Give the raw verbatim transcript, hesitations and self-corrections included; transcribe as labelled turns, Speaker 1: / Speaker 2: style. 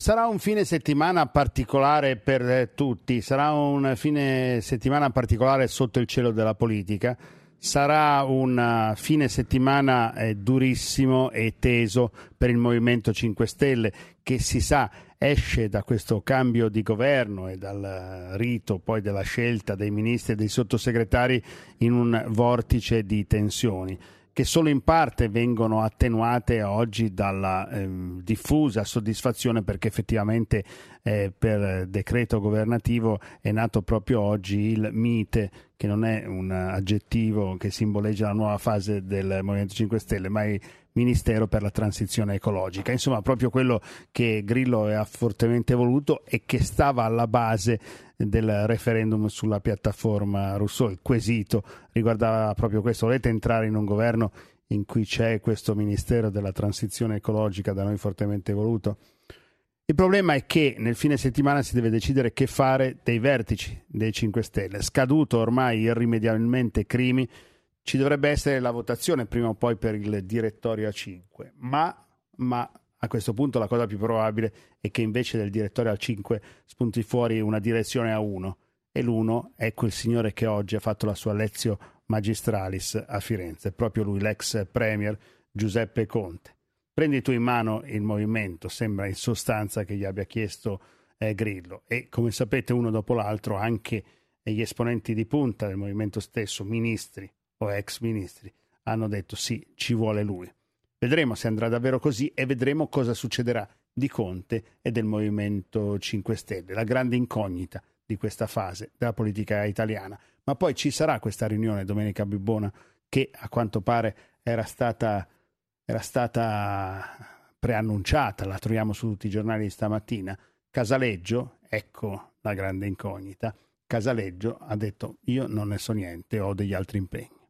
Speaker 1: Sarà un fine settimana particolare per tutti, sarà un fine settimana particolare sotto il cielo della politica, sarà un fine settimana eh, durissimo e teso per il Movimento cinque Stelle, che si sa esce da questo cambio di governo e dal rito poi della scelta dei ministri e dei sottosegretari in un vortice di tensioni, che solo in parte vengono attenuate oggi dalla eh, diffusa soddisfazione, perché effettivamente eh, per decreto governativo è nato proprio oggi il MITE, che non è un aggettivo che simboleggia la nuova fase del Movimento cinque Stelle, ma è Ministero per la transizione ecologica. Insomma, proprio quello che Grillo ha fortemente voluto e che stava alla base del referendum sulla piattaforma Rousseau. Il quesito riguardava proprio questo: volete entrare in un governo in cui c'è questo Ministero della transizione ecologica da noi fortemente voluto? Il problema è che nel fine settimana si deve decidere che fare dei vertici dei cinque Stelle. Scaduto ormai irrimediabilmente Crimi, ci dovrebbe essere la votazione prima o poi per il direttorio A cinque, ma, ma a questo punto la cosa più probabile è che invece del direttorio A cinque spunti fuori una direzione A uno, e l'uno è quel signore che oggi ha fatto la sua Lezio Magistralis a Firenze, proprio lui, l'ex premier Giuseppe Conte. Prendi tu in mano il movimento, sembra in sostanza che gli abbia chiesto eh, Grillo, e come sapete uno dopo l'altro anche gli esponenti di punta del movimento stesso, ministri o ex ministri, hanno detto sì, ci vuole lui. Vedremo se andrà davvero così e vedremo cosa succederà di Conte e del Movimento cinque Stelle, la grande incognita di questa fase della politica italiana. Ma poi ci sarà questa riunione domenica Bibbona, che a quanto pare era stata, era stata preannunciata, la troviamo su tutti i giornali di stamattina. Casaleggio, ecco la grande incognita, Casaleggio ha detto io non ne so niente, ho degli altri impegni.